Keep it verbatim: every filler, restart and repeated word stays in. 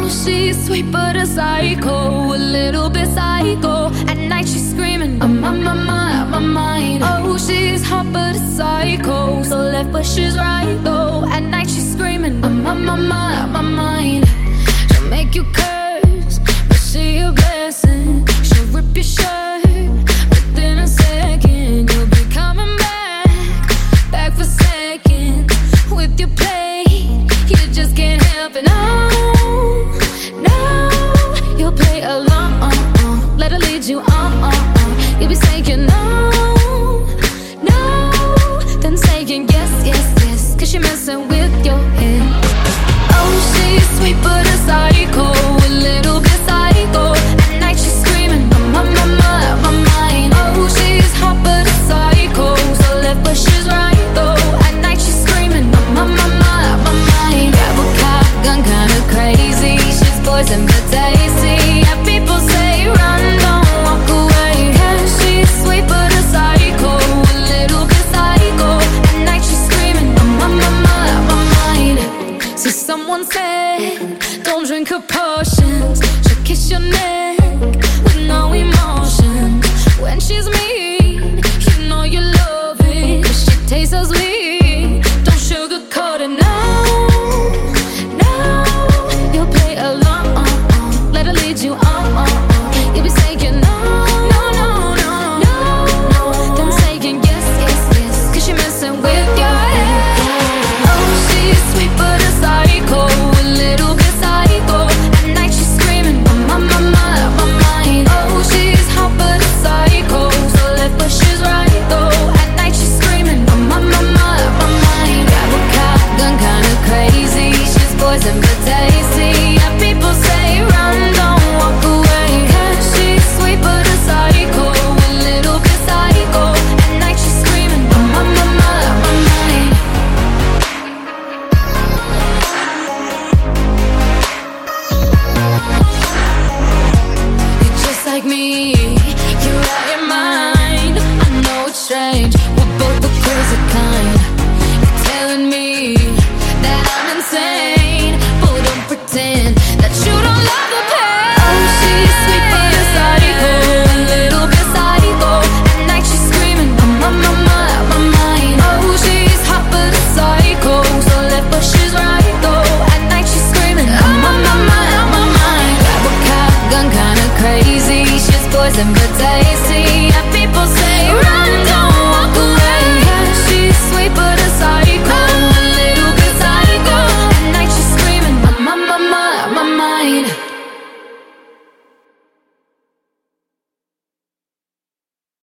she's sweet but a psycho, a little bit psycho. At night she's screaming, I'm on my mind, my mind. Oh, she's hot but a psycho, so left but she's right though. At night she's screaming, I'm on my mind, my mind. She'll make you curse, but she a blessing. She'll rip your shirt within a second. You'll be coming back, back for seconds with your play. You just can't help it, no, no. You'll play along, let her lead you on, you'll be saying no, no, then saying yes, yes, yes, cause you're messing with your head. Oh, she's sweet but a psycho, a little bit psycho. At night she's screaming, I'm on my mind, my mind. Oh, she's hot but a psycho, so left but she's right though. At night she's screaming, I'm on my mind, my mind. Grab a cop gun, kinda crazy. She's poison but tasty. Yeah, people say run, don't walk away. Yeah, she's sweet but a psycho, a little bit psycho. At night she's screaming, I'm on my mind, my mind. So someone said, don't drink her potions. She'll kiss your neck